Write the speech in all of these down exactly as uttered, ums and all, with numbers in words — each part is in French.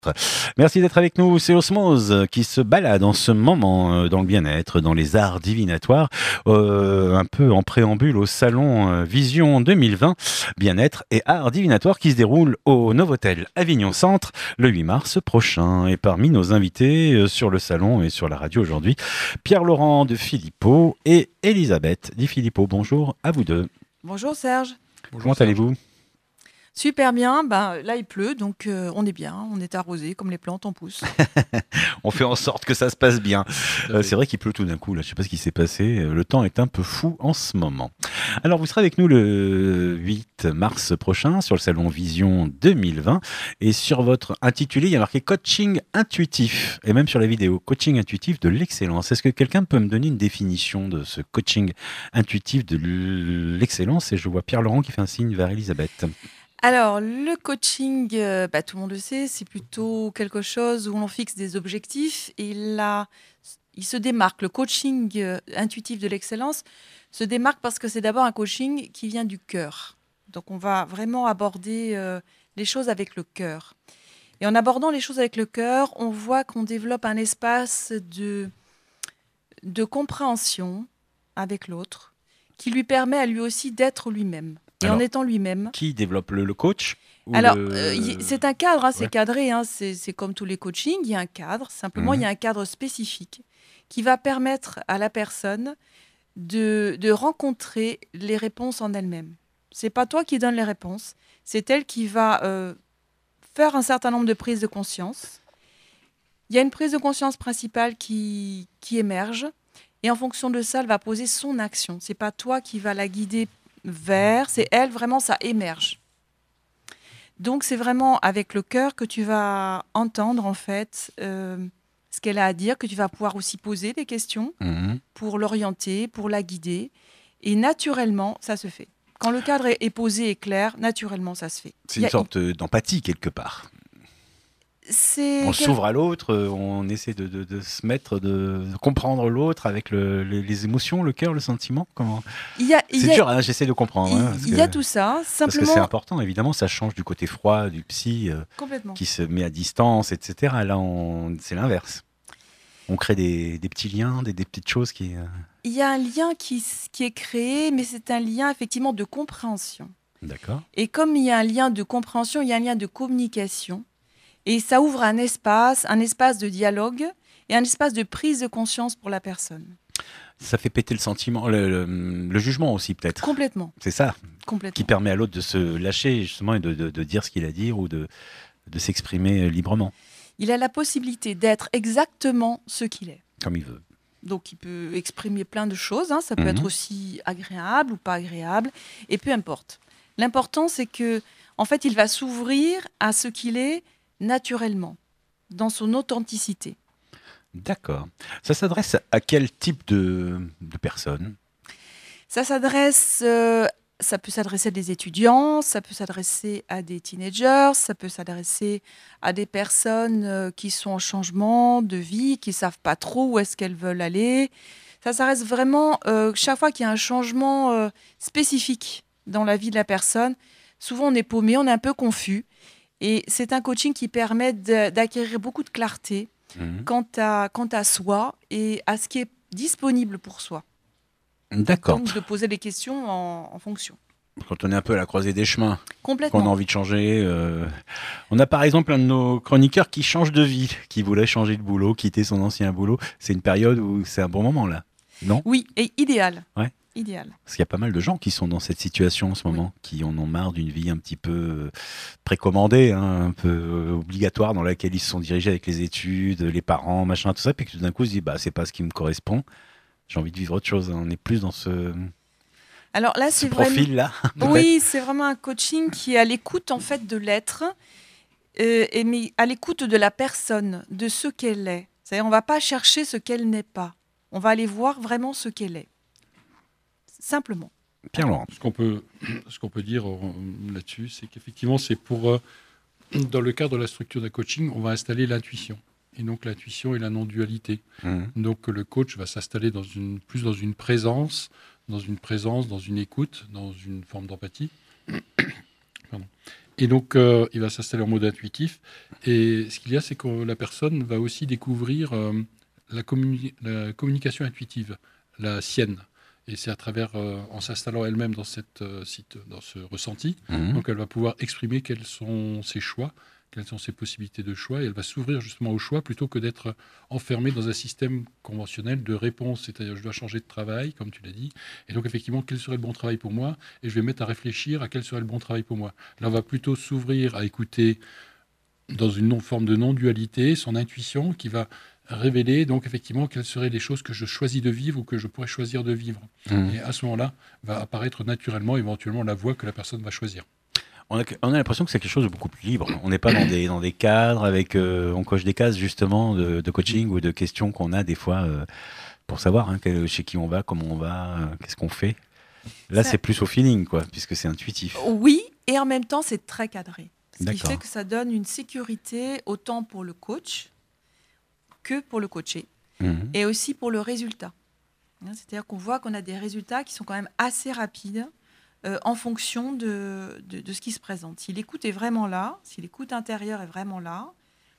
Merci d'être avec nous. C'est Osmose qui se balade en ce moment dans le bien-être, dans les arts divinatoires, euh, un peu en préambule au salon Vision deux mille vingt, bien-être et arts divinatoires qui se déroule au Novotel Avignon Centre le huit mars prochain. Et parmi nos invités sur le salon et sur la radio aujourd'hui, Pierre-Laurent de Philippot et Elisabeth Di Filippo. Bonjour à vous deux. Bonjour Serge. Bonjour, comment allez-vous ? Super bien, ben, là il pleut, donc euh, on est bien, on est arrosé comme les plantes, on pousse. On fait en sorte que ça se passe bien. Euh, c'est vrai qu'il pleut tout d'un coup, là. Je ne sais pas ce qui s'est passé, le temps est un peu fou en ce moment. Alors vous serez avec nous le huit mars prochain sur le salon Vision deux mille vingt et sur votre intitulé, il y a marqué coaching intuitif et même sur la vidéo, coaching intuitif de l'excellence. Est-ce que quelqu'un peut me donner une définition de ce coaching intuitif de l'excellence? Et je vois Pierre-Laurent qui fait un signe vers Elisabeth. Alors, le coaching, euh, bah, tout le monde le sait, c'est plutôt quelque chose où l'on fixe des objectifs et là, il se démarque. Le coaching euh, intuitif de l'excellence se démarque parce que c'est d'abord un coaching qui vient du cœur. Donc, on va vraiment aborder euh, les choses avec le cœur. Et en abordant les choses avec le cœur, on voit qu'on développe un espace de, de compréhension avec l'autre qui lui permet à lui aussi d'être lui-même. Et Alors, en étant lui-même. Qui développe le, le coach ou Alors, le... euh, y, c'est un cadre, hein, c'est ouais. cadré, hein, c'est, c'est comme tous les coachings, il y a un cadre. Simplement, il Mmh. y a un cadre spécifique qui va permettre à la personne de, de rencontrer les réponses en elle-même. C'est pas toi qui donne les réponses, c'est elle qui va euh, faire un certain nombre de prises de conscience. Il y a une prise de conscience principale qui, qui émerge, et en fonction de ça, elle va poser son action. C'est pas toi qui va la guider vers, c'est elle, vraiment, ça émerge. Donc, c'est vraiment avec le cœur que tu vas entendre, en fait, euh, ce qu'elle a à dire, que tu vas pouvoir aussi poser des questions Mmh. pour l'orienter, pour la guider. Et naturellement, ça se fait. Quand le cadre est, est posé et clair, naturellement, ça se fait. C'est Il y une a- sorte d'empathie quelque part. c'est On quel- s'ouvre à l'autre, on essaie de, de- de se mettre, de, de comprendre l'autre avec le- les, les émotions, le cœur, le sentiment. Comment... il y a, il C'est y a- dur, hein, j'essaie de comprendre. il- hein, parce il que, y a tout ça. parce que c'est Simplement, important, évidemment, ça change du côté froid, du psy, euh, complètement. qui se met à distance, et cetera. Là, on, c'est l'inverse. On crée des, des petits liens, des, des petites choses qui... euh, Il y a un lien qui, s- qui est créé, mais c'est un lien effectivement de compréhension. D'accord. Et comme il y a un lien de compréhension, il y a un lien de communication. Et ça ouvre un espace, un espace de dialogue et un espace de prise de conscience pour la personne. Ça fait péter le sentiment, le, le- le jugement aussi peut-être. Complètement, C'est ça qui complètement. permet à l'autre de se lâcher justement et de, de- de dire ce qu'il a à dire ou de, de s'exprimer librement, Il a la possibilité d'être exactement ce qu'il est. comme il veut. Donc il peut exprimer plein de choses, hein. Ça peut Mhm. être aussi agréable ou pas agréable, et peu importe. L'important, c'est que, en fait, il va s'ouvrir à ce qu'il est naturellement, dans son authenticité. D'accord. Ça s'adresse à quel type de, de personnes? Ça s'adresse, euh, ça peut s'adresser à des étudiants, ça peut s'adresser à des teenagers, ça peut s'adresser à des personnes euh, qui sont en changement de vie, qui savent pas trop où est-ce qu'elles veulent aller. Ça s'adresse vraiment euh, chaque fois qu'il y a un changement euh, spécifique dans la vie de la personne. Souvent, on est paumé, on est un peu confus, et c'est un coaching qui permet de- d'acquérir beaucoup de clarté Mhm. quant à, quant à soi et à ce qui est disponible pour soi. D'accord. Donc, de poser des questions en, en fonction. Quand on est un peu à la croisée des chemins, qu'on a Complètement. envie de changer. euh, On a par exemple un de nos chroniqueurs qui change de vie, qui voulait changer de boulot, quitter son ancien boulot. C'est une période où c'est un bon moment là, non? Oui, et idéal. Ouais. Idéal. Parce qu'il y a pas mal de gens qui sont dans cette situation en ce moment, qui en ont marre d'une vie un petit peu euh, précommandée, hein, un peu euh, obligatoire, dans laquelle ils se sont dirigés avec les études, les parents, machin, tout ça, puis que tout d'un coup ils se disent bah c'est pas ce qui me correspond. J'ai envie de vivre autre chose. On est plus dans ce, Alors là, ce c'est vraiment... profil-là. Oui, c'est vraiment un coaching qui est à l'écoute en fait de l'être, euh, et mais à l'écoute de la personne, de ce qu'elle est. C'est-à-dire, on va pas chercher ce qu'elle n'est pas. On va aller voir vraiment ce qu'elle est. Simplement. Pierre-Laurent. Ce qu'on peut, ce qu'on peut dire euh, là-dessus, c'est qu'effectivement, c'est pour, euh, dans le cadre de la structure d'un coaching, on va installer l'intuition. Et donc l'intuition et la non-dualité. Mmh. Donc le coach va s'installer dans une, plus dans une présence, dans une présence, dans une écoute, dans une forme d'empathie. Pardon. Et donc, euh, il va s'installer en mode intuitif. Et ce qu'il y a, c'est que la personne va aussi découvrir euh, la, communi- la communication intuitive, la sienne. Et c'est à travers, euh, en s'installant elle-même dans, cette, euh, site, dans ce ressenti, Mmh. donc elle va pouvoir exprimer quels sont ses choix, quelles sont ses possibilités de choix, et elle va s'ouvrir justement au choix plutôt que d'être enfermée dans un système conventionnel de réponse. C'est-à-dire, je dois changer de travail, comme tu l'as dit, et donc effectivement, quel serait le bon travail pour moi? Et je vais mettre à réfléchir à quel serait le bon travail pour moi. Là, on va plutôt s'ouvrir à écouter dans une non- forme de non-dualité son intuition qui va révéler donc effectivement quelles seraient les choses que je choisis de vivre ou que je pourrais choisir de vivre. Mmh. Et à ce moment-là, va apparaître naturellement, éventuellement, la voie que la personne va choisir. On a, on a l'impression que c'est quelque chose de beaucoup plus libre. On n'est pas dans des, dans des cadres avec, euh, on coche des cases justement de, de coaching ou de questions qu'on a des fois euh, pour savoir hein, quel- chez qui on va, comment on va, euh, qu'est-ce qu'on fait. Là, Ça- c'est plus au feeling, quoi, puisque c'est intuitif. Oui, et en même temps, c'est très cadré. Ce qui D'accord. fait que ça donne une sécurité autant pour le coach que pour le coaché, Mhm. et aussi pour le résultat. Hein, C'est-à-dire qu'on voit qu'on a des résultats qui sont quand même assez rapides euh, en fonction de, de, de ce qui se présente. Si l'écoute est vraiment là, si l'écoute intérieure est vraiment là,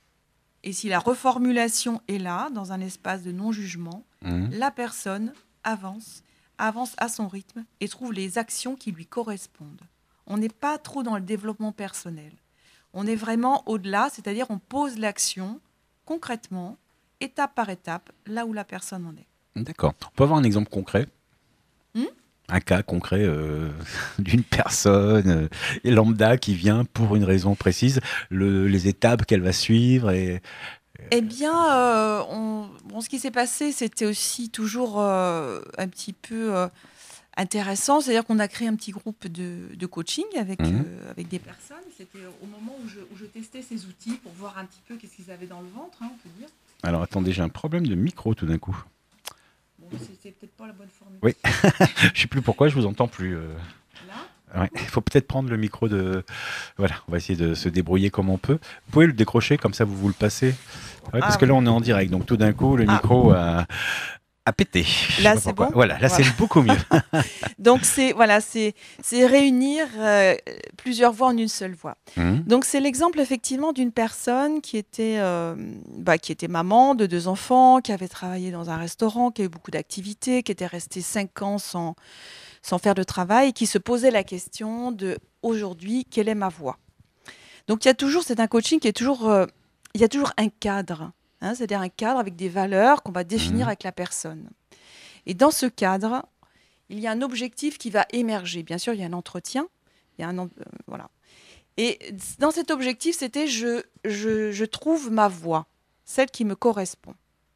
et si la reformulation est là, dans un espace de non-jugement, Mhm. la personne avance, avance à son rythme et trouve les actions qui lui correspondent. On n'est pas trop dans le développement personnel. On est vraiment au-delà, c'est-à-dire on pose l'action concrètement, étape par étape, là où la personne en est. D'accord. On peut avoir un exemple concret Hmm Un cas concret euh, d'une personne euh, et lambda qui vient pour une raison précise, le- les étapes qu'elle va suivre et Eh bien, euh, on- bon, ce qui s'est passé, c'était aussi toujours euh, un petit peu euh, intéressant. C'est-à-dire qu'on a créé un petit groupe de, de coaching avec, Mhm. euh, avec des personnes. C'était au moment où je, où je testais ces outils pour voir un petit peu qu'est-ce qu'ils avaient dans le ventre, hein, on peut dire. alors attendez, j'ai un problème de micro tout d'un coup. Bon, c'est- c'est peut-être pas la bonne formule. Oui. Je sais plus pourquoi, je vous entends plus. euh. Là, Ouais. Il faut peut-être prendre le micro de. Voilà, on va essayer de se débrouiller comme on peut. Vous pouvez le décrocher comme ça, vous vous le passez. Ouais, parce Ah que là, oui. on est en direct, donc tout d'un coup, le Ah. micro a, a pété. Je sais Là, pas c'est pourquoi. bon Voilà, là, Voilà. c'est beaucoup mieux. donc c'est voilà, c'est c'est réunir euh, plusieurs voix en une seule voix. Mhm. Donc c'est l'exemple effectivement d'une personne qui était, euh, bah, qui était maman de deux enfants, qui avait travaillé dans un restaurant, qui a eu beaucoup d'activités, qui était restée cinq ans sans, sans faire de travail, et qui se posait la question de aujourd'hui, quelle est ma voie? Donc il y a toujours, c'est un coaching qui est toujours, euh, il y a toujours un cadre, hein, c'est-à-dire un cadre avec des valeurs qu'on va définir Mhm. avec la personne. Et dans ce cadre, il y a un objectif qui va émerger. Bien sûr, il y a un entretien, il y a un, en- euh, voilà. Et dans cet objectif, c'était je, je, je trouve ma voie, celle qui me correspond.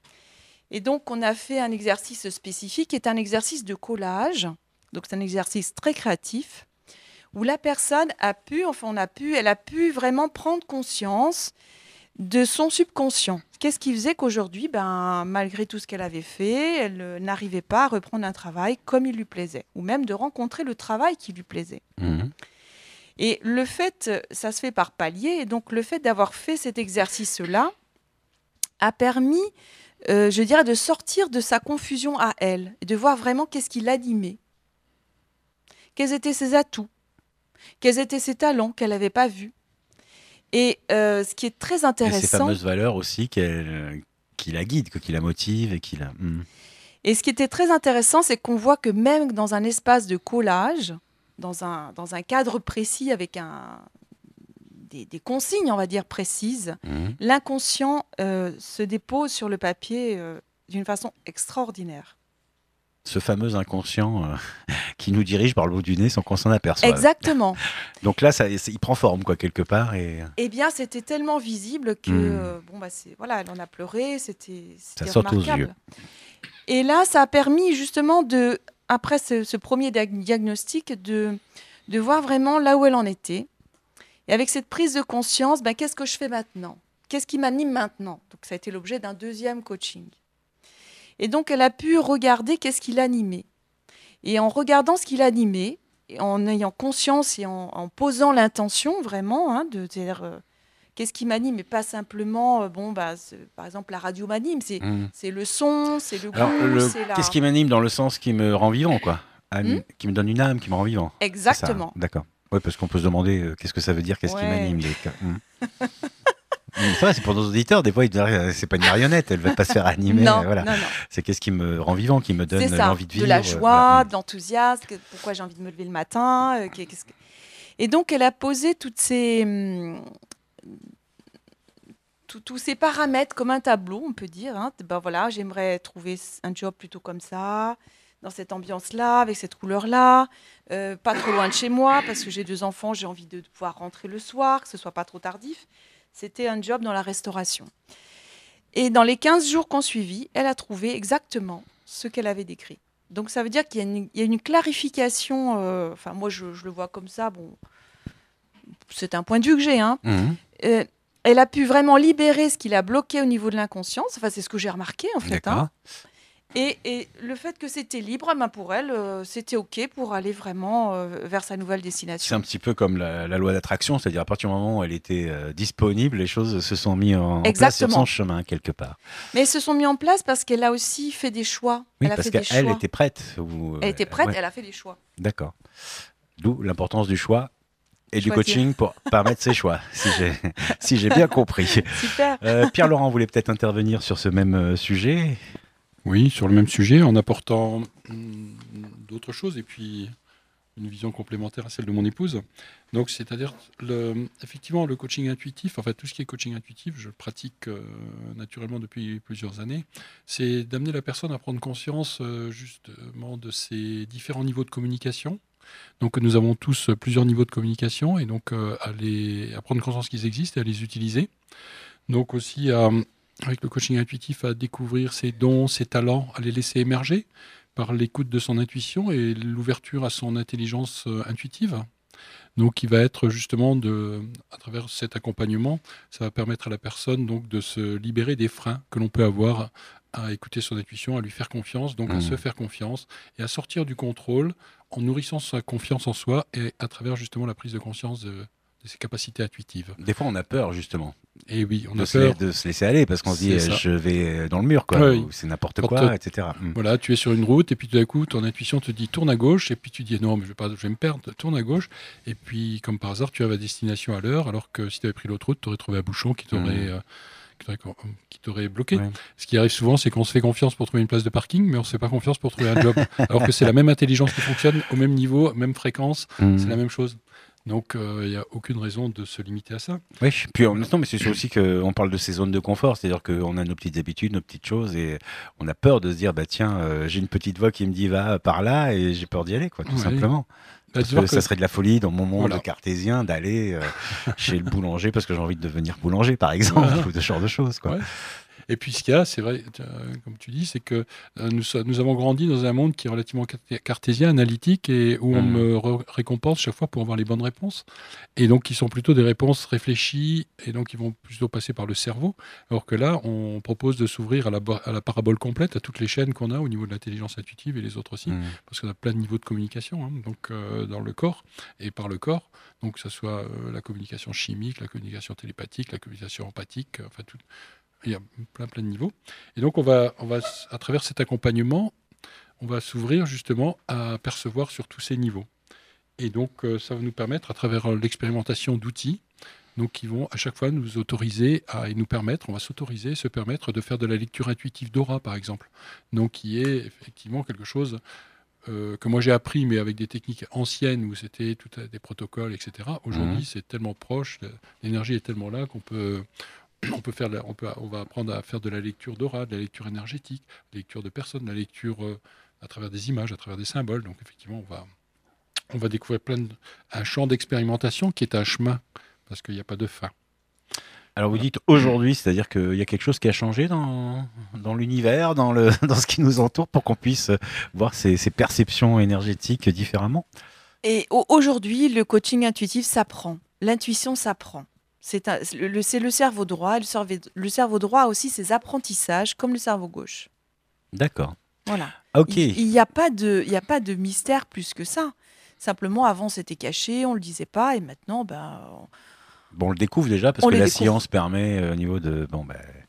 Et donc, on a fait un exercice spécifique qui est un exercice de collage. Donc, c'est un exercice très créatif où la personne a pu, enfin, on a pu, elle a pu vraiment prendre conscience de son subconscient. Qu'est-ce qui faisait qu'aujourd'hui, ben, malgré tout ce qu'elle avait fait, elle euh, n'arrivait pas à reprendre un travail comme il lui plaisait, ou même de rencontrer le travail qui lui plaisait. Mhm. Et le fait, ça se fait par palier, et donc le fait d'avoir fait cet exercice-là a permis, euh, je dirais, de sortir de sa confusion à elle, et de voir vraiment qu'est-ce qui l'animait, quels étaient ses atouts, quels étaient ses talents qu'elle n'avait pas vus. Et euh, ce qui est très Et ces intéressant, fameuses valeurs aussi qu'elle- qui la guident, quoi, qui la motivent et qui la. Mhm. et ce qui était très intéressant, c'est qu'on voit que même dans un espace de collage, dans un, dans un cadre précis avec un, des, des consignes, on va dire, précises, Mhm. l'inconscient euh, se dépose sur le papier euh, d'une façon extraordinaire. Ce fameux inconscient euh, qui nous dirige par le bout du nez sans qu'on s'en aperçoive. Exactement. Donc là, ça, c'est- il prend forme, quoi, quelque part. Et Eh bien, c'était tellement visible que, Mm. euh, bon, bah, c'est, voilà, elle en a pleuré, c'était, c'était saute aux remarquable. yeux. Et là, ça a permis justement de, après ce, ce premier diag- diagnostic, de, de voir vraiment là où elle en était. Et avec cette prise de conscience, ben, qu'est-ce que je fais maintenant? Qu'est-ce qui m'anime maintenant? Donc, ça a été l'objet d'un deuxième coaching. Et donc, elle a pu regarder qu'est-ce qui l'animait. Et en regardant ce qui l'animait, et en ayant conscience et en, en posant l'intention vraiment, hein, de dire euh, qu'est-ce qui m'anime, et pas simplement, euh, bon, bah, c'est- par exemple, la radio m'anime, c'est, Mhm. c'est le son, c'est le Alors, goût, le- c'est la... qu'est-ce qui m'anime dans le sens qui me rend vivant, quoi? Âme- Hmm Qui me donne une âme, qui me rend vivant. C'est ça, Exactement. D'accord. Oui, parce qu'on peut se demander euh, qu'est-ce que ça veut dire, qu'est-ce Ouais. qui m'anime. Les... Hum. C'est vrai, c'est pour nos auditeurs, des fois, ils disent, c'est pas une marionnette, elle ne va pas se faire animer. Non, euh, voilà. non, non. C'est qu'est-ce qui me rend vivant, qui me donne C'est ça, l'envie de vivre. de la euh, joie, voilà. de l'enthousiasme, que- pourquoi j'ai envie de me lever le matin. euh, qu'est- qu'est-ce que- Et donc, elle a posé toutes ces, hum, tous tous ces paramètres comme un tableau, on peut dire. Hein. Ben voilà, j'aimerais trouver un job plutôt comme ça, dans cette ambiance-là, avec cette couleur-là, euh, pas trop loin de chez moi, parce que j'ai deux enfants, j'ai envie de pouvoir rentrer le soir, que ce soit pas trop tardif. C'était un job dans la restauration. Et dans les quinze jours qu'on suivit, elle a trouvé exactement ce qu'elle avait décrit. Donc ça veut dire qu'il y a une, il y a une clarification, euh, enfin moi je, je le vois comme ça, bon, c'est un point de vue que j'ai, hein. Mhm. Euh, elle a pu vraiment libérer ce qui l'a bloqué au niveau de l'inconscience, enfin c'est ce que j'ai remarqué en fait. D'accord. Hein. Et, et le fait que c'était libre, ben, pour elle, euh, c'était OK pour aller vraiment euh, vers sa nouvelle C'est destination. un petit peu comme la, la loi d'attraction, c'est-à-dire à partir du moment où elle était euh, disponible, les choses se sont mises en, en place sur Exactement. son chemin, quelque part. Mais elles se sont mis en place parce qu'elle a aussi fait des choix. Oui, elle a parce fait des qu'elle choix. était prête. Ou, Elle était prête, ouais, elle a fait des choix. D'accord. D'où l'importance du choix et du Choisir. coaching pour permettre ses choix, si j'ai si j'ai bien compris. Super. Euh, Pierre-Laurent voulait peut-être intervenir sur ce même euh, sujet. Oui, sur le même sujet, en apportant hum, d'autres choses et puis une vision complémentaire à celle de mon épouse. Donc, c'est-à-dire, le, effectivement, le coaching intuitif, enfin tout ce qui est coaching intuitif, je le pratique euh, naturellement depuis plusieurs années, c'est d'amener la personne à prendre conscience euh, justement de ses différents niveaux de communication. Donc, nous avons tous plusieurs niveaux de communication et donc euh, à, les, à prendre conscience qu'ils existent et à les utiliser. Donc, aussi à avec le coaching intuitif, à découvrir ses dons, ses talents, à les laisser émerger par l'écoute de son intuition et l'ouverture à son intelligence euh, intuitive. Donc, il va être justement, de, à travers cet accompagnement, ça va permettre à la personne donc, de se libérer des freins que l'on peut avoir à écouter son intuition, à lui faire confiance, donc Mmh. à se faire confiance et à sortir du contrôle en nourrissant sa confiance en soi et à travers justement la prise de conscience de, de ses capacités intuitives. Des fois, on a peur, justement, Et oui, on de a se, peur. la- de se laisser aller, parce qu'on se dit, C'est euh, ça. je vais dans le mur, quoi, Ouais, ou c'est n'importe Quand, quoi, euh, et cetera. Mm. Voilà, tu es sur une route et puis tout d'un coup, ton intuition te dit tourne à gauche et puis tu dis non, mais je vais, pas, je vais me perdre, tourne à gauche. Et puis, comme par hasard, tu arrives à destination à l'heure, alors que si tu avais pris l'autre route, tu aurais trouvé un bouchon qui t'aurait Mhm. euh, qui t'aurait- qui t'aurait bloqué. Ouais. Ce qui arrive souvent, c'est qu'on se fait confiance pour trouver une place de parking, mais on ne se fait pas confiance pour trouver un job. Alors que c'est la même intelligence qui fonctionne au même niveau, même fréquence, Mm. c'est la même chose. Donc, il n'y a aucune raison de se limiter à ça. Oui, puis en même temps, mais c'est aussi qu'on parle de ces zones de confort, c'est-à-dire qu'on a nos petites habitudes, nos petites choses, et on a peur de se dire, bah tiens, euh, j'ai une petite voix qui me dit va par là, et j'ai peur d'y aller, quoi, tout Ouais. simplement. Bah, Parce tu vois que que- ça serait de la folie dans mon monde Voilà. cartésien d'aller euh, chez le boulanger parce que j'ai envie de devenir boulanger, par exemple, Voilà. ou de ce genre de choses, quoi. Ouais. Et puis ce qu'il y a, c'est vrai, euh, comme tu dis, c'est que euh, nous, so- nous avons grandi dans un monde qui est relativement carté- cartésien, analytique, et où on Mhm. me re- récompense chaque fois pour avoir les bonnes réponses. Et donc, qui sont plutôt des réponses réfléchies, et donc ils vont plutôt passer par le cerveau. Alors que là, on propose de s'ouvrir à la, bo- à la parabole complète, à toutes les chaînes qu'on a au niveau de l'intelligence intuitive et les autres aussi, Mm. parce qu'on a plein de niveaux de communication, hein, donc euh, dans le corps et par le corps. Donc, que ce soit euh, la communication chimique, la communication télépathique, la communication empathique, euh, enfin tout. Il y a plein plein de niveaux. Et donc, on va, on va, s- à travers cet accompagnement, on va s'ouvrir justement à percevoir sur tous ces niveaux. Et donc, euh, ça va nous permettre, à travers euh, l'expérimentation d'outils, donc qui vont à chaque fois nous autoriser à, et nous permettre, on va s'autoriser, se permettre de faire de la lecture intuitive d'aura, par exemple. Donc, qui est effectivement quelque chose euh, que moi j'ai appris, mais avec des techniques anciennes où c'était tout à- des protocoles, et cetera. Aujourd'hui, Mhm. c'est tellement proche, le- l'énergie est tellement là qu'on peut on peut faire, de la- on peut, on va apprendre à faire de la lecture d'aura, de la lecture énergétique, de la lecture de personnes, de la lecture euh, à travers des images, à travers des symboles. Donc effectivement, on va, on va découvrir plein de, un champ d'expérimentation qui est un chemin parce qu'il n'y a pas de fin. Alors vous Voilà. dites aujourd'hui, c'est-à-dire qu'il y a quelque chose qui a changé dans, dans l'univers, dans, le, dans ce qui nous entoure, pour qu'on puisse voir ces, ces perceptions énergétiques différemment. Et au- aujourd'hui, le coaching intuitif s'apprend. L'intuition s'apprend. C'est un- le, le- c'est le cerveau droit. et Le cerveau, le cerveau droit a aussi ses apprentissages, comme le cerveau gauche. D'accord. Voilà. Ok. Il n'y a pas de, il y a pas de mystère plus que ça. Simplement, avant, c'était caché, on ne le disait pas, et maintenant, ben, Bon, on le découvre déjà parce On que les la découvre. science permet euh, au niveau de bon ben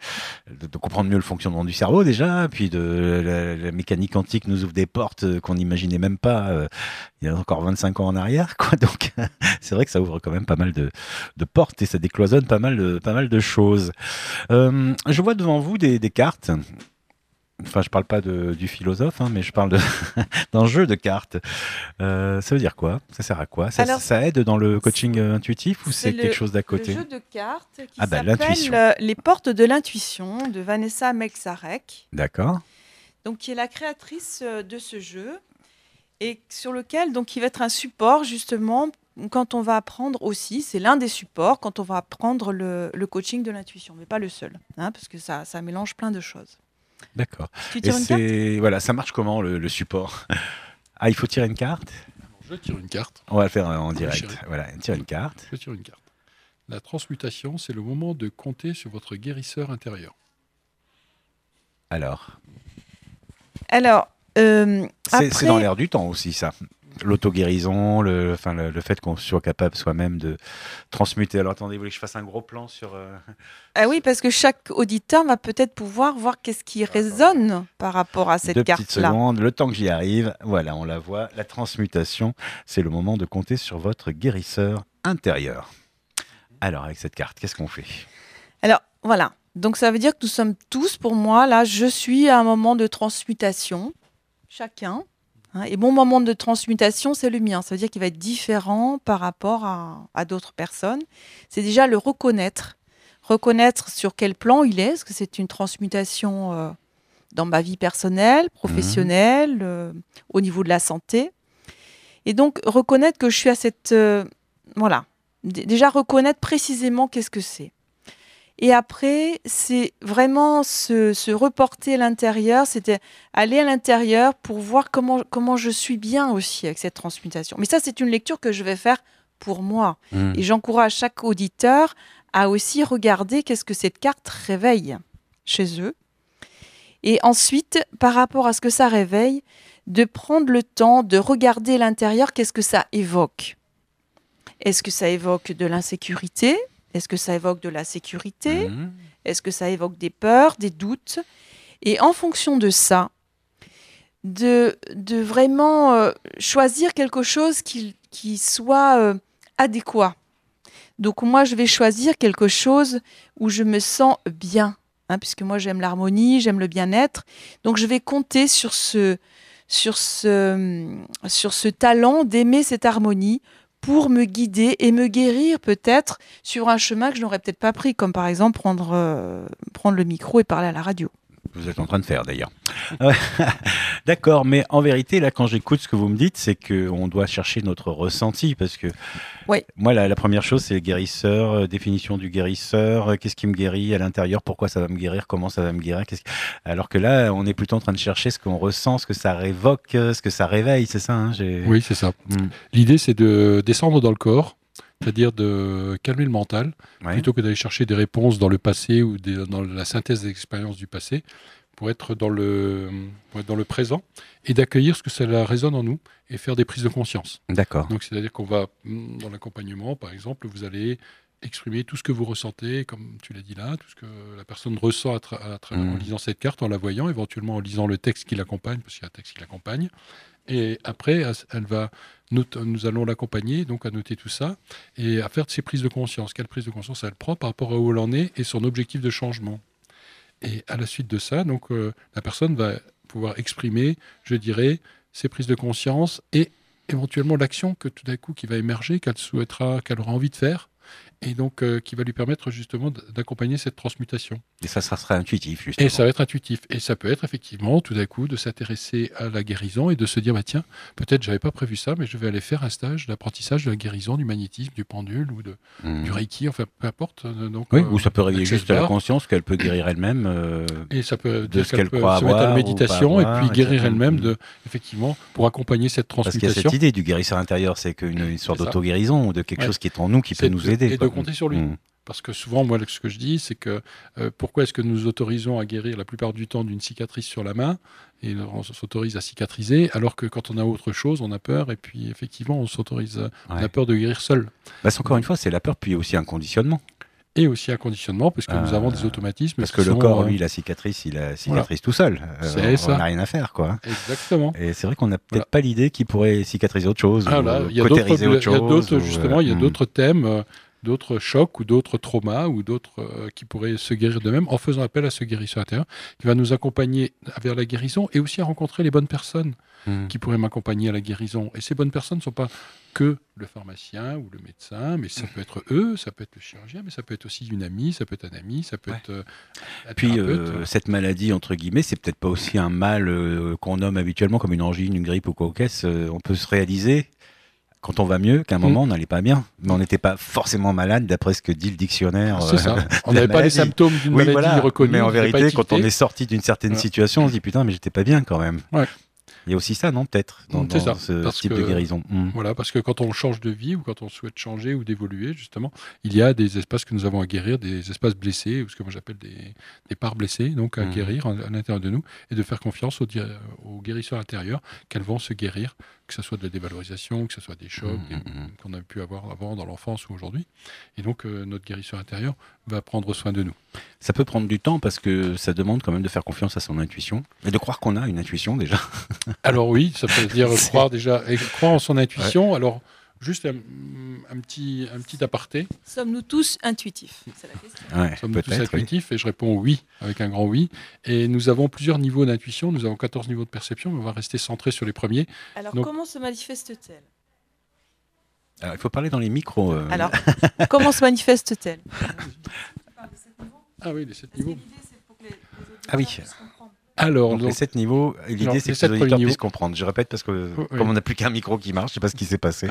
de, de comprendre mieux le fonctionnement du cerveau déjà, puis de la, la mécanique quantique nous ouvre des portes qu'on n'imaginait même pas euh, il y a encore vingt-cinq ans en arrière, quoi. Donc c'est vrai que ça ouvre quand même pas mal de, de portes et ça décloisonne pas mal de, pas mal de choses. Euh, je vois devant vous des, des cartes. Enfin, je parle pas de, du philosophe, hein, mais je parle de, d'un jeu de cartes. Euh, ça veut dire quoi? Ça sert à quoi? Ça, Alors, ça aide dans le coaching euh, intuitif ou c'est, le- quelque chose d'à côté? Le jeu de cartes qui Ah bah, s'appelle l'intuition. euh, Les portes de l'intuition de Vanessa Melzarek, D'accord. donc qui est la créatrice euh, de ce jeu et sur lequel donc il va être un support justement quand on va apprendre aussi, c'est l'un des supports quand on va apprendre le, le coaching de l'intuition, mais pas le seul, hein, parce que ça, ça mélange plein de choses. D'accord. Tu Et tires une carte? c'est voilà, ça marche comment le, le support? Ah, il faut tirer une carte? Je tire une carte. On va le faire en Oui, direct. chérie. Voilà, tire une carte. Je tire une carte. La transmutation, c'est le moment de compter sur votre guérisseur intérieur. Alors, Alors, euh, c'est, après, c'est dans l'air du temps aussi ça. L'auto-guérison, le, enfin, le, le fait qu'on soit capable soi-même de transmuter. Alors attendez, vous voulez que je fasse un gros plan sur... euh, ah oui, parce que chaque auditeur va peut-être pouvoir voir qu'est-ce qui résonne par rapport à cette Deux petites carte-là. secondes, le temps que j'y arrive. Voilà, on la voit. La transmutation, c'est le moment de compter sur votre guérisseur intérieur. Alors, avec cette carte, qu'est-ce qu'on fait? Alors, voilà. Donc, ça veut dire que nous sommes tous, pour moi, là, je suis à un moment de transmutation, chacun. Hein, et mon moment de transmutation, c'est le mien. Ça veut dire qu'il va être différent par rapport à, à d'autres personnes. C'est déjà le reconnaître. Reconnaître sur quel plan il est. Est-ce que c'est une transmutation euh, dans ma vie personnelle, professionnelle, euh, au niveau de la santé. Et donc, reconnaître que je suis à cette... euh, voilà. D- déjà, reconnaître précisément qu'est-ce que c'est. Et après, c'est vraiment se, se reporter à l'intérieur, c'était aller à l'intérieur pour voir comment, comment je suis bien aussi avec cette transmutation. Mais ça, c'est une lecture que je vais faire pour moi. Mmh. Et j'encourage chaque auditeur à aussi regarder qu'est-ce que cette carte réveille chez eux. Et ensuite, par rapport à ce que ça réveille, de prendre le temps de regarder l'intérieur, qu'est-ce que ça évoque. Est-ce que ça évoque de l'insécurité ? Est-ce que ça évoque de la sécurité ? Mmh. Est-ce que ça évoque des peurs, des doutes ? Et en fonction de ça, de, de vraiment euh, choisir quelque chose qui, qui soit euh, adéquat. Donc moi, je vais choisir quelque chose où je me sens bien, hein, puisque moi, j'aime l'harmonie, j'aime le bien-être. Donc je vais compter sur ce, sur ce, sur ce talent d'aimer cette harmonie pour me guider et me guérir peut-être sur un chemin que je n'aurais peut-être pas pris, comme par exemple prendre, euh, prendre le micro et parler à la radio. Vous êtes en train de faire d'ailleurs. D'accord, mais en vérité, là, quand j'écoute ce que vous me dites, c'est qu'on doit chercher notre ressenti, parce que Oui. moi, la, la première chose, c'est le guérisseur, euh, définition du guérisseur, euh, qu'est-ce qui me guérit à l'intérieur, pourquoi ça va me guérir, comment ça va me guérir. Qu'est-ce qui- Alors que là, on est plutôt en train de chercher ce qu'on ressent, ce que ça révoque, euh, ce que ça réveille, c'est ça hein, j'ai... Oui, c'est ça. Mm. L'idée, c'est de descendre dans le corps, c'est-à-dire de calmer le mental, Ouais. plutôt que d'aller chercher des réponses dans le passé ou des- dans la synthèse des expériences du passé, pour être dans le, pour être dans le présent et d'accueillir ce que cela résonne en nous et faire des prises de conscience. D'accord. Donc, c'est-à-dire qu'on va, mm, dans l'accompagnement, par exemple, vous allez exprimer tout ce que vous ressentez, comme tu l'as dit là, tout ce que la personne ressent à tra- à tra- Mm. en lisant cette carte, en la voyant, éventuellement en lisant le texte qui l'accompagne, parce qu'il y a un texte qui l'accompagne. Et après, elle va, nous, nous allons l'accompagner, donc à noter tout ça, et à faire de ces prises de conscience. Quelle prise de conscience elle prend par rapport à où elle en est et son objectif de changement. Et à la suite de ça, donc, euh, la personne va pouvoir exprimer, je dirais, ses prises de conscience et éventuellement l'action que tout d'un coup qui va émerger, qu'elle souhaitera, qu'elle aura envie de faire, et donc euh, qui va lui permettre justement d- d'accompagner cette transmutation. Et ça, ça sera intuitif, justement. Et ça va être intuitif. Et ça peut être effectivement tout d'un coup de s'intéresser à la guérison et de se dire, bah, tiens, peut-être j'avais pas prévu ça, mais je vais aller faire un stage d'apprentissage de la guérison, du magnétisme, du pendule ou de, Mm. du reiki, enfin peu importe. euh, Donc, Oui, euh, ou ça peut réveiller access juste à la bar. conscience qu'elle peut guérir elle-même. euh, Et ça peut de dire ce qu'elle qu'elle peut croit se mettre à avoir la ou pas méditation avoir, et puis guérir exactement. elle-même, de, effectivement, pour accompagner cette Parce qu'il y a transmutation. cette idée du guérisseur intérieur, c'est qu'une une sorte C'est ça. d'auto-guérison ou de quelque Ouais. chose qui est en nous qui peut C'est nous de- aider. et de quoi. compter sur lui. Mm. Parce que souvent, moi, ce que je dis, c'est que euh, pourquoi est-ce que nous nous autorisons à guérir la plupart du temps d'une cicatrice sur la main et on s'autorise à cicatriser, alors que quand on a autre chose, on a peur et puis effectivement, on s'autorise, on Ouais. a peur de guérir seul. Parce qu'encore une fois, c'est la peur, puis aussi un conditionnement. et aussi un conditionnement, parce que Ah, nous avons des automatismes. Parce qui que le sont, corps, euh, lui, la cicatrice, il a cicatrise tout seul. Euh, C'est on ça. n'a rien à faire, quoi. Exactement. Et c'est vrai qu'on n'a peut-être Voilà. pas l'idée qu'il pourrait cicatriser autre chose, Ah ou là, euh, il y a d'autres, cautériser il autre y a chose. d'autres ou, justement, euh, il y a hmm. d'autres thèmes, euh, d'autres chocs ou d'autres traumas ou d'autres euh, qui pourraient se guérir d'eux-mêmes en faisant appel à ce guérisseur intérieur qui va nous accompagner vers la guérison et aussi à rencontrer les bonnes personnes Hmm. qui pourraient m'accompagner à la guérison. Et ces bonnes personnes ne sont pas que le pharmacien ou le médecin, mais ça peut être eux, ça peut être le chirurgien, mais ça peut être aussi une amie, ça peut être un ami, ça peut Ouais. être euh, un Puis thérapeute. euh, cette maladie, entre guillemets, c'est peut-être pas aussi un mal euh, qu'on nomme habituellement comme une angine, une grippe ou quoi au caisse. Euh, on peut se réaliser, quand on va mieux, qu'à un moment, on n'allait pas bien. Mais on n'était pas forcément malade, d'après ce que dit le dictionnaire. C'est euh, ça. de On la n'avait pas les maladie. symptômes d'une Oui, maladie voilà. reconnue. Mais en on n'était pas vérité, quand on étiqueté. est sorti d'une certaine Voilà. situation, on se dit putain, mais j'étais pas bien quand même. Ouais. Il y a aussi ça, non, peut-être, dans, Mm, c'est dans ça, ce parce type que- de guérison. Hmm. Voilà, parce que quand on change de vie ou quand on souhaite changer ou d'évoluer, justement, il y a des espaces que nous avons à guérir, des espaces blessés, ou ce que moi j'appelle des, des parts blessées, donc à Mhm. guérir en- à l'intérieur de nous, et de faire confiance aux, di- aux guérisseurs intérieurs qu'elles vont se guérir, que ce soit de la dévalorisation, que ce soit des chocs Mhm, des- mhm. qu'on a pu avoir avant dans l'enfance ou aujourd'hui. Et donc, euh, notre guérisseur intérieur va prendre soin de nous. Ça peut prendre du temps parce que ça demande quand même de faire confiance à son intuition et de croire qu'on a une intuition déjà. Alors oui, ça veut dire C'est- croire déjà, et croire en son intuition. Alors, juste un, un petit, un petit aparté. Sommes-nous tous intuitifs? C'est la question. Ouais, Sommes-nous tous peut-être. Oui. intuitifs? Et je réponds oui, avec un grand oui. Et nous avons plusieurs niveaux d'intuition. Nous avons quatorze niveaux de perception, mais on va rester centré sur les premiers. Alors, Donc- comment se manifeste-t-elle? Alors, il faut parler dans les micros. euh. Alors, comment se manifeste-t-elle? Ah oui, les sept niveaux. Ah oui. Alors, Donc, donc, les sept niveaux, Alors, l'idée c'est les que les sept premiers auditeurs niveaux. puissent comprendre. Je répète parce que Oui. comme on n'a plus qu'un micro qui marche, je sais pas ce qui s'est passé.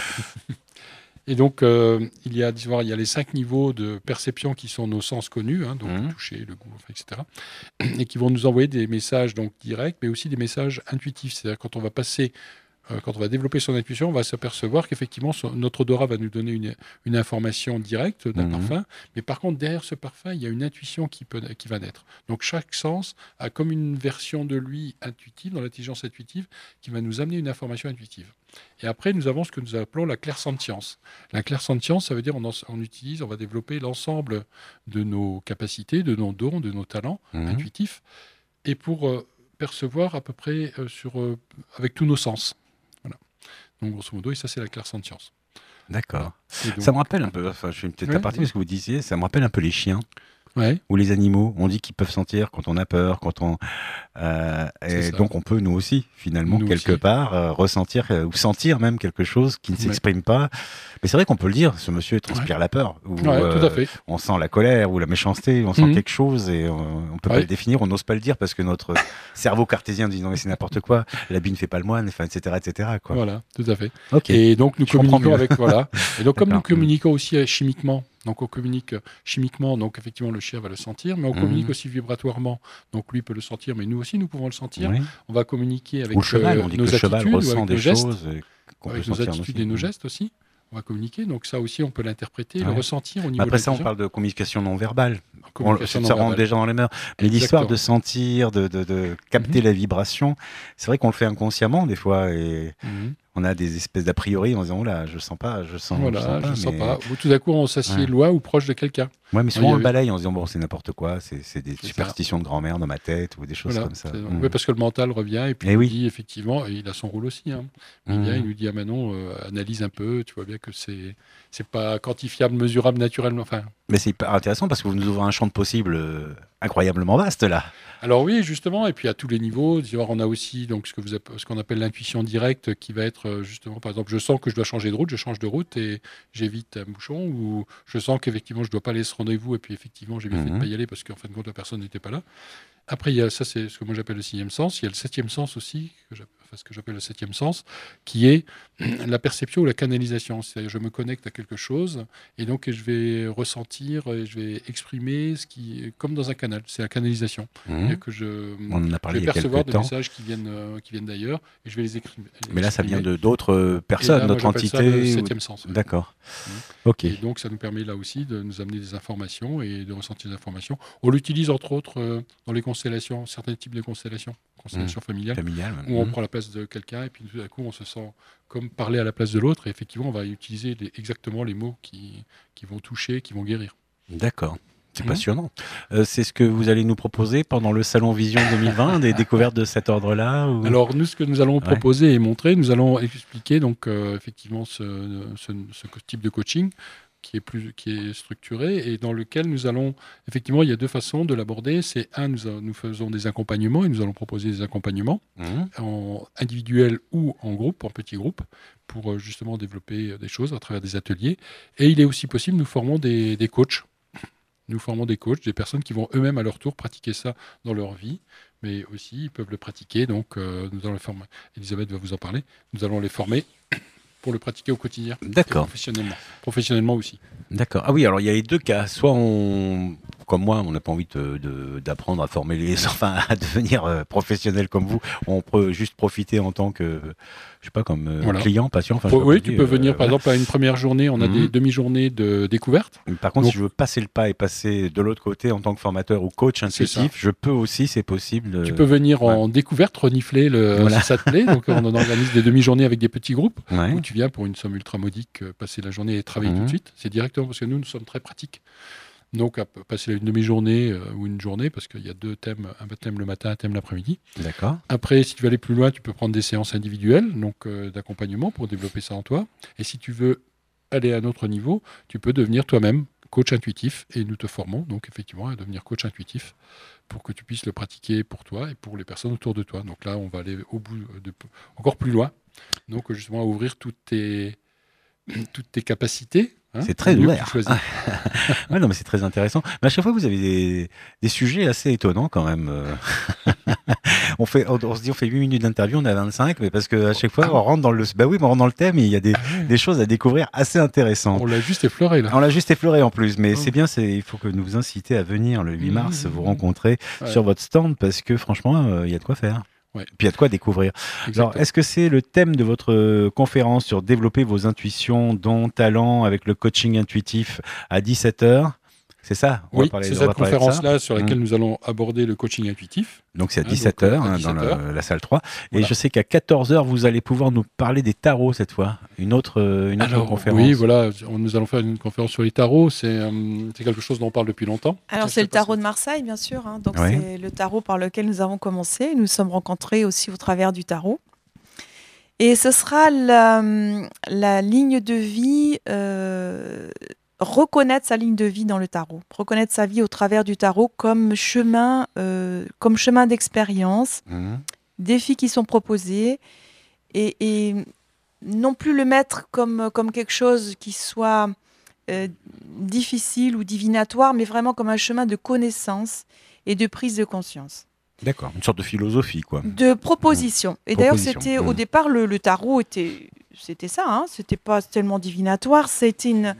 et donc, euh, il y a, disons, il y a les cinq niveaux de perception qui sont nos sens connus, hein, donc Mhm. le toucher, le goût, enfin, et cetera, et qui vont nous envoyer des messages donc directs, mais aussi des messages intuitifs. C'est-à-dire quand on va passer euh, quand on va développer son intuition, on va s'apercevoir qu'effectivement, son- notre odorat va nous donner une, une information directe d'un Mhm. parfum. Mais par contre, derrière ce parfum, il y a une intuition qui, peut, qui va naître. Donc, chaque sens a comme une version de lui intuitive, dans l'intelligence intuitive, qui va nous amener une information intuitive. Et après, nous avons ce que nous appelons la clairsentience. La clairsentience, ça veut dire on, en- on utilise, on va développer l'ensemble de nos capacités, de nos dons, de nos talents Mhm. intuitifs, et pour euh, percevoir à peu près euh, sur, euh, avec tous nos sens. Voilà. Donc, grosso modo, et ça, c'est la clairsentience. D'accord. Et donc- Ça me rappelle un peu, enfin je suis peut-être Ouais, à partir de ce que vous disiez, ça me rappelle un peu les chiens Ouais, ou les animaux. On dit qu'ils peuvent sentir quand on a peur, quand on... euh, C'est et ça. donc on peut nous aussi, finalement, Nous quelque aussi. part, euh, ressentir euh, ou sentir même quelque chose qui ne Ouais. s'exprime pas. Mais c'est vrai qu'on peut le dire, ce monsieur transpire la peur. Ou, ouais, tout à euh, fait. on sent la colère ou la méchanceté, on sent Mhm. quelque chose et on, on peut pas Ouais. le définir, on n'ose pas le dire parce que notre cerveau cartésien dit non mais c'est n'importe quoi, l'habit ne fait pas le moine, enfin, et cetera, et cetera, quoi. Voilà, tout à fait. Ok. Et donc nous Je comprends communiquons mieux. avec voilà. Et donc comme nous D'accord. communiquons aussi euh, chimiquement, donc on communique euh, chimiquement, donc effectivement le chien va le sentir, mais on Mhm. communique aussi vibratoirement. Donc lui peut le sentir, mais nous aussi nous pouvons le sentir. Oui. On va communiquer avec Ou le cheval, euh, on dit nos que le cheval attitudes ou ressent avec des nos gestes, choses euh, qu'on peut avec nos sentir attitudes aussi. et nos gestes aussi. On va communiquer, donc ça aussi on peut l'interpréter, le Ouais. ressentir au niveau Après de ça, on l'intelligence. parle de communication non verbale. On, Communication ça non rentre verbale. déjà dans les mœurs. Mais l'histoire de Exactement. sentir, de, de, de capter la vibration, c'est vrai qu'on le fait inconsciemment des fois et Mhm. on a des espèces d'a priori en disant oh là, je sens pas, je sens, Voilà, je sens pas. je sens mais- pas. Ou tout d'un coup on s'assied Ouais. loin ou proche de quelqu'un. Ouais, mais il souvent y on le avait- balaye en se disant bon, c'est n'importe quoi, c'est c'est des C'est superstitions de grand-mère dans ma tête ou des choses Voilà. comme ça. C'est- Mm. ouais, parce que le mental revient et puis Eh il nous oui. dit effectivement, et il a son rôle aussi. Hein. Il vient, Mm. il nous dit ah Manon, euh, analyse un peu, tu vois bien que c'est c'est pas quantifiable, mesurable naturellement. Enfin, Mais c'est hyper intéressant parce que vous nous ouvrez un champ de possibles euh, incroyablement vaste là. alors oui, justement, et puis à tous les niveaux, d'abord, on a aussi donc ce que vous app- ce qu'on appelle l'intuition directe, qui va être euh, justement, par exemple, je sens que je dois changer de route, je change de route et j'évite un bouchon, ou je sens qu'effectivement je dois pas aller à ce rendez-vous et puis effectivement j'ai bien fait de Mhm. pas y aller parce qu'en fin de compte la personne n'était pas là. Après, il y a ça, c'est ce que moi j'appelle le sixième sens. Il y a le septième sens aussi, que j'app- enfin, ce que j'appelle le septième sens, qui est la perception ou la canalisation. C'est-à-dire, je me connecte à quelque chose et donc je vais ressentir et je vais exprimer ce qui, comme dans un canal. C'est la canalisation. Mm. C'est-à-dire que je, On en a je parlé vais il y a percevoir quelques des temps. messages qui viennent, euh, qui viennent d'ailleurs et je vais les écrire. Mais là, ça vient exprimer. de d'autres euh, Et personnes, là, moi, d'autres j'appelle ça entités. le ou- septième sens. ouais. D'accord. Mhm. Ok. Et donc, ça nous permet là aussi de nous amener des informations et de ressentir des informations. On l'utilise entre autres euh, dans les constellations, certains types de constellations, constellations familiales, Familial. où on Mm. prend la place de quelqu'un et puis tout d'un coup, on se sent comme parler à la place de l'autre. Et effectivement, on va utiliser les- exactement les mots qui, qui vont toucher, qui vont guérir. D'accord. C'est Mmh. passionnant. Euh, c'est ce que vous allez nous proposer pendant le Salon Vision deux mille vingt, des découvertes de cet ordre-là ou... Alors nous, ce que nous allons Ouais. proposer et montrer, nous allons expliquer donc euh, effectivement ce, ce, ce type de coaching qui est plus qui est structuré et dans lequel nous allons effectivement il y a deux façons de l'aborder. C'est un, nous, a- nous faisons des accompagnements et nous allons proposer des accompagnements Mhm. en individuel ou en groupe, en petits groupes, pour euh, justement développer euh, des choses à travers des ateliers. Et il est aussi possible, nous formons des, des coachs. Nous formons des coachs, des personnes qui vont eux-mêmes à leur tour pratiquer ça dans leur vie, mais aussi ils peuvent le pratiquer. Donc euh, nous allons les former. Elisabeth va vous en parler. Nous allons les former pour le pratiquer au quotidien. Et D'accord. professionnellement. Professionnellement aussi. D'accord. Ah oui, alors il y a les deux cas. Soit on, comme moi, on n'a pas envie de- de- d'apprendre à former les, enfin, à devenir euh, professionnel comme vous. On peut juste profiter en tant que, je sais pas, comme euh, Voilà. client, patient. Enfin, je sais pas oui, comment tu on dit, peux euh, venir par voilà. exemple à une première journée, on a Mhm. des demi-journées de découverte. Par contre, Donc- si je veux passer le pas et passer de l'autre côté en tant que formateur ou coach C'est intuitif, je peux aussi, c'est possible. Tu euh, peux venir en découverte, renifler le, Voilà. si ça te plaît. Donc on organise des demi-journées avec des petits groupes ouais. où tu viens pour une somme ultra modique, euh, passer la journée et travailler Mhm. tout de suite. C'est directement parce que nous, nous sommes très pratiques. Donc à p- passer une demi-journée euh, ou une journée, parce qu'il y a deux thèmes, un thème le matin, un thème l'après-midi. D'accord. Après, si tu veux aller plus loin, tu peux prendre des séances individuelles, donc euh, d'accompagnement pour développer ça en toi. Et si tu veux aller à un autre niveau, tu peux devenir toi-même coach intuitif et nous te formons donc effectivement à devenir coach intuitif pour que tu puisses le pratiquer pour toi et pour les personnes autour de toi. Donc là, on va aller au bout de encore plus loin. Donc justement à ouvrir toutes tes toutes tes capacités. Hein, C'est très mieux que ouvert. tu choisis. Ouais, non, mais c'est très intéressant. Mais à chaque fois, vous avez des, des sujets assez étonnants quand même. euh. on, fait, on, on se dit, on fait huit minutes d'interview, on a vingt-cinq, mais parce qu'à chaque fois, on rentre dans le, bah oui, mais on rentre dans le thème et il y a des, des choses à découvrir assez intéressantes. On l'a juste effleuré là. On l'a juste effleuré en plus, mais Oh. c'est bien, c'est, il faut que nous vous inciter à venir le huit mars, Mmh. vous rencontrer Ouais. sur votre stand parce que franchement, euh, il y a de quoi faire. Ouais. Puis il y a de quoi découvrir. Exactement. Alors, est-ce que c'est le thème de votre euh, conférence sur développer vos intuitions, dons, talents avec le coaching intuitif à dix-sept heures? C'est ça? On va Oui, parler- c'est on cette va parler de ça. conférence-là sur laquelle Mmh. nous allons aborder le coaching intuitif. Donc c'est à Hein, dix-sept donc, heures à hein, dans dix-sept la, heures. la salle trois. Et Voilà. je sais qu'à quatorze heures, vous allez pouvoir nous parler des tarots cette fois. Une autre, euh, une autre Alors, conférence. oui, voilà, on- nous allons faire une conférence sur les tarots. C'est euh, c'est quelque chose dont on parle depuis longtemps. Alors, Je c'est sais le pas tarot si- de Marseille, bien sûr. hein. Donc, Ouais. c'est le tarot par lequel nous avons commencé. Nous nous sommes rencontrés aussi au travers du tarot. Et ce sera la, la ligne de vie, euh, reconnaître sa ligne de vie dans le tarot. Reconnaître sa vie au travers du tarot comme chemin, euh, comme chemin d'expérience, Mmh. défis qui sont proposés. Et, et non plus le mettre comme, comme quelque chose qui soit euh, difficile ou divinatoire, mais vraiment comme un chemin de connaissance et de prise de conscience, D'accord, une sorte de philosophie quoi. de proposition. Et d'ailleurs, Proposition, c'était au mmh. départ le, le tarot était, c'était ça. Hein, c'était pas tellement divinatoire. C'était une,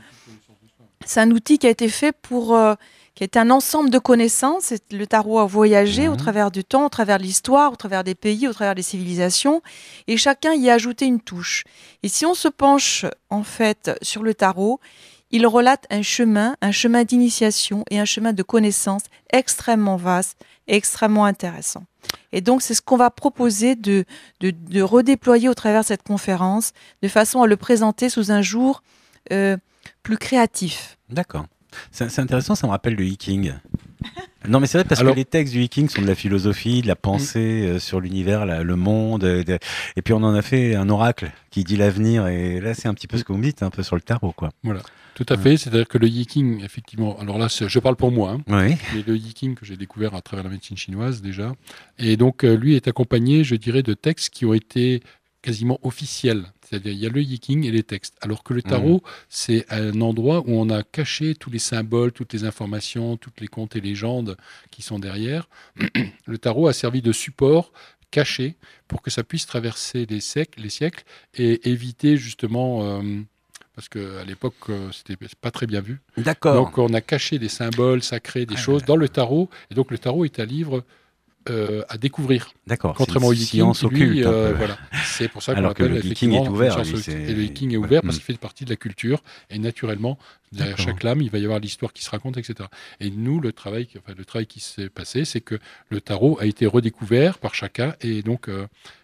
c'est un outil qui a été fait pour, euh, qui est un ensemble de connaissances. Et le tarot a voyagé Mhm. au travers du temps, au travers de l'histoire, au travers des pays, au travers des civilisations, et chacun y a ajouté une touche. Et si on se penche en fait sur le tarot, il relate un chemin, un chemin d'initiation et un chemin de connaissance extrêmement vaste, et extrêmement intéressant. Et donc, c'est ce qu'on va proposer de, de, de redéployer au travers de cette conférence, de façon à le présenter sous un jour euh, plus créatif. D'accord. C'est c'est intéressant, ça me rappelle le Viking. Non, mais c'est vrai parce Alors- que les textes du Viking sont de la philosophie, de la pensée euh, sur l'univers, la- le monde. euh, de- Et puis on en a fait un oracle qui dit l'avenir. Et là, c'est un petit peu ce que vous me dites, un peu sur le tarot, quoi. Voilà, tout à fait. C'est-à-dire que le Yiking, effectivement, alors là, c'est- je parle pour moi, hein, Oui. mais le Yiking que j'ai découvert à travers la médecine chinoise déjà, et donc euh, lui est accompagné, je dirais, de textes qui ont été quasiment officiels. C'est-à-dire, il y a le Yiking et les textes. Alors que le tarot, c'est un endroit où on a caché tous les symboles, toutes les informations, toutes les contes et légendes qui sont derrière. Le tarot a servi de support caché pour que ça puisse traverser les siècles, les siècles et éviter justement, euh, parce qu'à l'époque, euh, c'était pas très bien vu. D'accord. Donc on a caché des symboles sacrés, des Ah, choses dans le tarot. Et donc le tarot est un livre euh, à découvrir. D'accord. Contrairement au C'est une Yiking, science qui, lui, occulte. un euh, peu. voilà. C'est pour ça qu'on Alors que l'appelle le Yiking effectivement est ouvert, une science lui, occulte. c'est- Et le Yiking est ouais. ouvert parce Mm. qu'il fait partie de la culture. Et naturellement, derrière D'accord. chaque lame, il va y avoir l'histoire qui se raconte, et cetera. Et nous, le travail, qui- enfin, le travail qui s'est passé, c'est que le tarot a été redécouvert par chacun. Et donc, euh,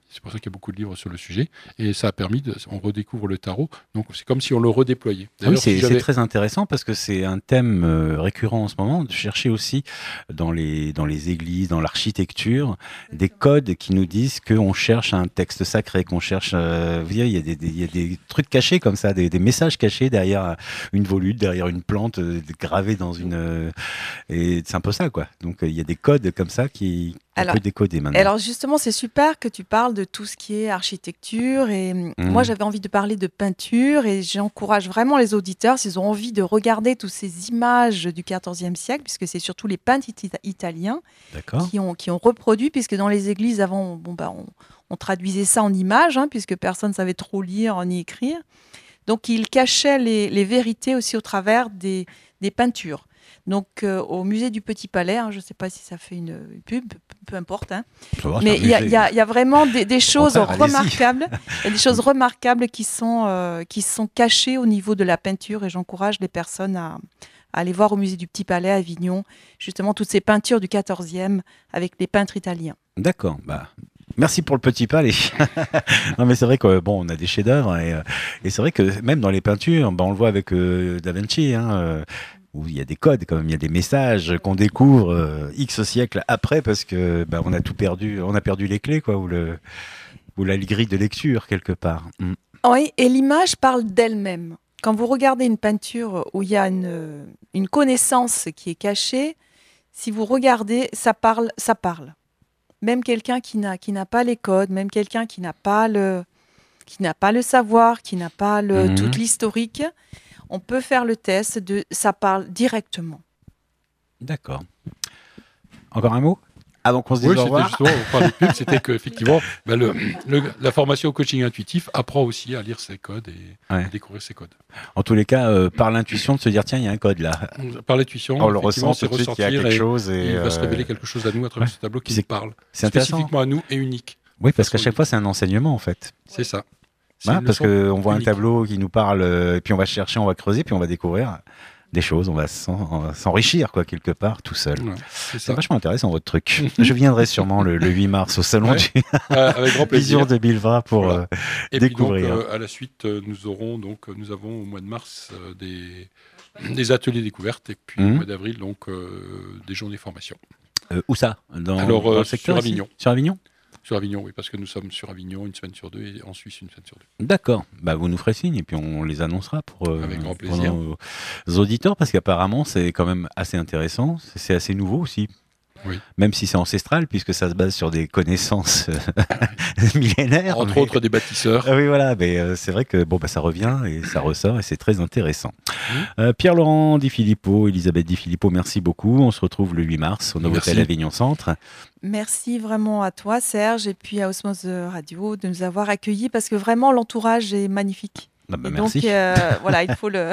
C'est pour ça qu'il y a beaucoup de livres sur le sujet. Et ça a permis, de, on redécouvre le tarot. Donc c'est comme si on le redéployait. Ah oui, c'est si j'avais... c'est très intéressant parce que c'est un thème euh, récurrent en ce moment, de chercher aussi dans les, dans les églises, dans l'architecture, des codes qui nous disent qu'on cherche un texte sacré, qu'on cherche... Euh, vous voyez, il y a des, des, il y a des trucs cachés comme ça, des, des messages cachés derrière une volute, derrière une plante, euh, gravée dans une... Euh, et c'est un peu ça, quoi. Donc euh, il y a des codes comme ça qui... Alors, on peut décoder maintenant. Alors justement, c'est super que tu parles de tout ce qui est architecture. Et mmh. moi, j'avais envie de parler de peinture et j'encourage vraiment les auditeurs, s'ils ont envie de regarder toutes ces images du quatorzième siècle, puisque c'est surtout les peintres it- italiens qui ont, qui ont reproduit, puisque dans les églises avant, bon, bah, on, on traduisait ça en images, hein, puisque personne ne savait trop lire ni écrire. Donc, ils cachaient les, les vérités aussi au travers des, des peintures. Donc, euh, au musée du Petit Palais, hein, je ne sais pas si ça fait une, une pub, peu, peu importe, hein. Voir, mais il y, y, y a vraiment des, des choses Contraire, remarquables, il y a des choses remarquables qui sont, euh, qui sont cachées au niveau de la peinture, et j'encourage les personnes à, à aller voir au musée du Petit Palais à Avignon, justement toutes ces peintures du quatorzième avec les peintres italiens. D'accord, bah. Merci pour le Petit Palais. Non, mais c'est vrai que bon, on a des chefs-d'œuvre et, et c'est vrai que même dans les peintures, bah, on le voit avec euh, Da Vinci, hein, euh, où il y a des codes quand même, il y a des messages qu'on découvre euh, X siècles après parce que bah, on a tout perdu, on a perdu les clés, quoi, ou le ou la grille de lecture quelque part. Mm. Oui, et l'image parle d'elle-même. Quand vous regardez une peinture où il y a une, une connaissance qui est cachée, si vous regardez, ça parle, ça parle. Même quelqu'un qui n'a qui n'a pas les codes, même quelqu'un qui n'a pas le qui n'a pas le savoir, qui n'a pas le, mmh. toute l'historique, on peut faire le test de ça parle directement. D'accord. Encore un mot avant qu'on se dise oui, au revoir. Justement, on parlait de pub, c'était qu'effectivement, bah, le, le, la formation au coaching intuitif apprend aussi à lire ses codes et ouais. à découvrir ses codes. En tous les cas, euh, par l'intuition de se dire tiens, il y a un code là. Par l'intuition, on le ressent tout de suite qu'il y a quelque et, chose et, et il euh... va se révéler quelque chose à nous à travers ouais. ce tableau qui nous parle. C'est spécifiquement à nous et unique. Oui, parce qu'à chaque fois, c'est un enseignement en fait. C'est ça. Ouais, parce qu'on voit unique. Un tableau qui nous parle, euh, et puis on va chercher, on va creuser, puis on va découvrir des choses, on va s'enrichir quoi quelque part tout seul. Ouais, c'est, c'est vachement intéressant votre truc. Je viendrai sûrement le, le huit mars au salon ouais, du euh, avec grand plaisir. Vision deux mille vingt pour voilà. euh, et découvrir. Puis donc, euh, à la suite, euh, nous aurons donc nous avons au mois de mars euh, des des ateliers découvertes et puis mmh. au mois d'avril donc euh, des journées formation. Euh, où ça dans, Alors dans euh, le secteur sur Avignon. Sur Avignon. Sur Avignon, oui, parce que nous sommes sur Avignon une semaine sur deux et en Suisse une semaine sur deux. D'accord. Bah, vous nous ferez signe et puis on les annoncera pour, euh, Avec grand plaisir. pour nos auditeurs parce qu'apparemment c'est quand même assez intéressant, c'est assez nouveau aussi. Oui. Même si c'est ancestral, puisque ça se base sur des connaissances millénaires. Entre mais... autres des bâtisseurs. Ah oui, voilà, mais euh, c'est vrai que bon, bah, ça revient et ça ressort et c'est très intéressant. Mmh. Euh, Pierre-Laurent Di Filippo, Elisabeth Di Filippo, merci beaucoup. On se retrouve le huit mars au Novotel Avignon Centre. Merci vraiment à toi, Serge, et puis à Osmose Radio de nous avoir accueillis parce que vraiment l'entourage est magnifique. Ah bah et merci. Donc euh, voilà, il faut le,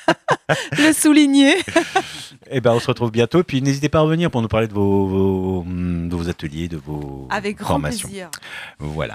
le souligner. Eh ben, on se retrouve bientôt. Puis n'hésitez pas à revenir pour nous parler de vos, vos, de vos ateliers, de vos Avec grand formations. plaisir. Voilà.